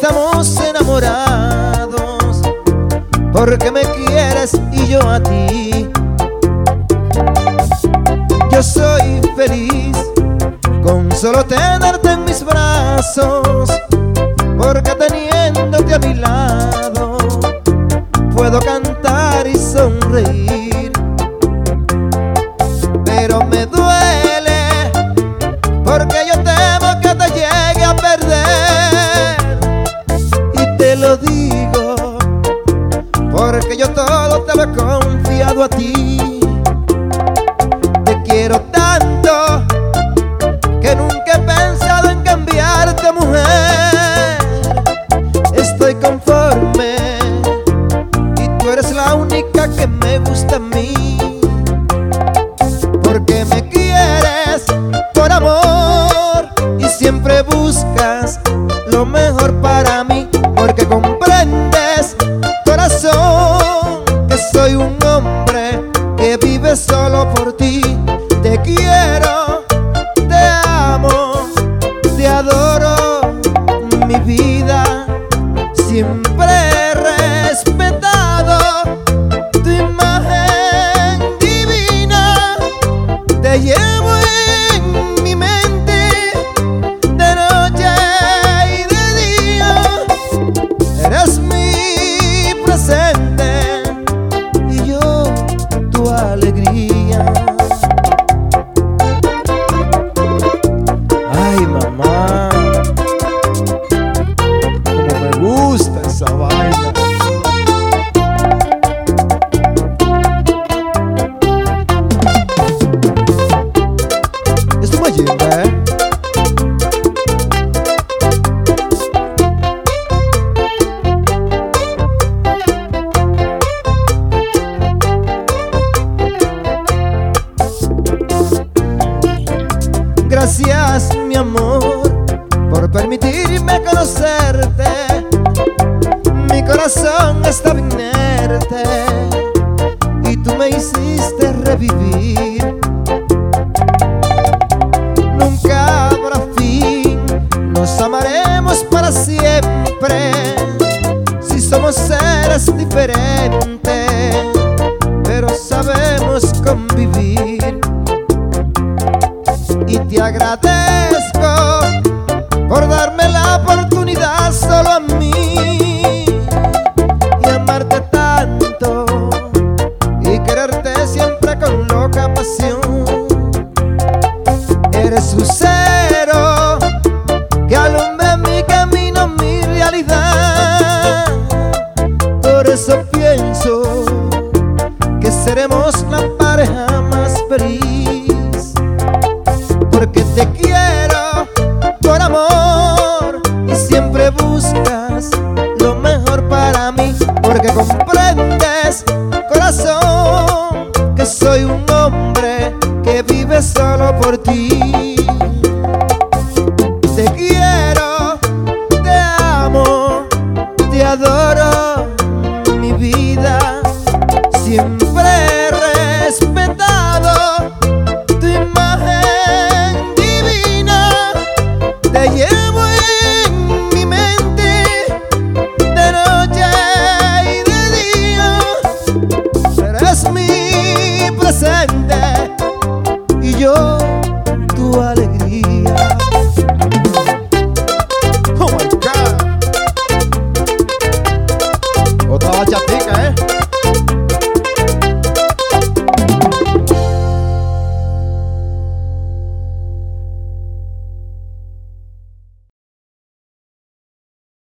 estamos enamorados, porque me quieres y yo a ti. Yo soy feliz con solo tenerte en mis brazos, porque teniéndote a mi lado puedo cantar y sonreír. Pero me duele porque yo temo que te llegue a perder, y te lo digo porque yo todo te lo he confiado a ti. Te quiero tanto que nunca he pensado en cambiarte, mujer. Estoy conforme y tú eres la única que me gusta a mí, porque me quieres por amor y siempre buscas lo mejor para mí, porque comprendes, corazón, que soy un hombre que vive solo por ti. Te quiero, te amo, te adoro, mi vida. Siempre he respetado tu imagen divina. Te llevo en mi mente de noche y de día. Eres mi presente y yo tu alegría. Ay, mamá, como me gusta esa vaina. Esto me llena, ¿eh? Gracias, mi amor, por permitirme conocerte. Mi corazón estaba inerte y tú me hiciste revivir. Nunca habrá fin, nos amaremos para siempre. Si somos seres diferentes, pero sabemos convivir. Y te agradezco por darme la oportunidad solo a mí y amarte tanto y quererte siempre con loca pasión. Eres lucero que alumbra mi camino, mi realidad. Por eso pienso que seremos la pareja más feliz, porque te quiero por amor y siempre buscas lo mejor para mí, porque comprendes, corazón, que soy un hombre que vive solo por ti. Te quiero, te amo, te adoro.